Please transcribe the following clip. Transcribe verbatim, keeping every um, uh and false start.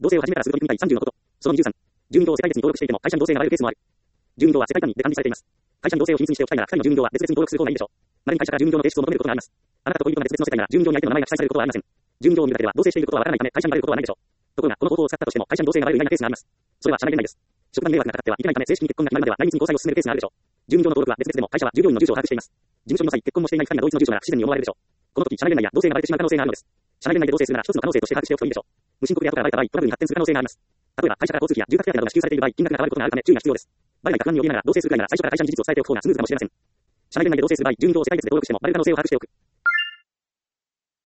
同棲を始めたらすぐ取り組みたいさんじゅうのこと。そのにじゅうさん、住民票を世帯別に登録していても会社に同棲があらゆるケースもある。住民票は世帯単位で管理されています。会社に同棲を秘密にしておきたいならふたりの住民票は別々に登録する方がいいでしょう。まれに会社から住民票の提出を求めることがあります。あなたと恋人が別々の世帯なら住民票に相手の名前が記載されることはありません。住民票を見るだけでは同棲していることはわからないため会社にバレることはないでしょう。ところがこの方法を使ったとしても会社に同棲がバレる意外なケースがあります。それは社内恋愛です。職場に迷惑がかかってはいけないため正式に結婚が決まるまでは内密に交際を進めるケースがあるでしょう。住民票の登録は別々でも会社は従業員の住所を把握しています。事務所の際結婚もしていないふたりが同一の住所なら不自然に思われるでしょう。この時社内恋愛や同棲がバレてしまう可能性があるのです。社内恋愛で同棲するなら一つの可能性として把握しておくといいでしょう。無申告で後からバレた場合トラブルに発展する可能性があります。例えば会社から交通費や住宅手当などが支給されている場合金額が変わることがあるため注意が必要です。バレないか不安に怯えながら同棲するくらいなら最初から会社に事実を伝えておく方がスムーズかもしれません。社内恋愛で同棲する場合住民票を世帯別で登録してもバレる可能性を把握しておく。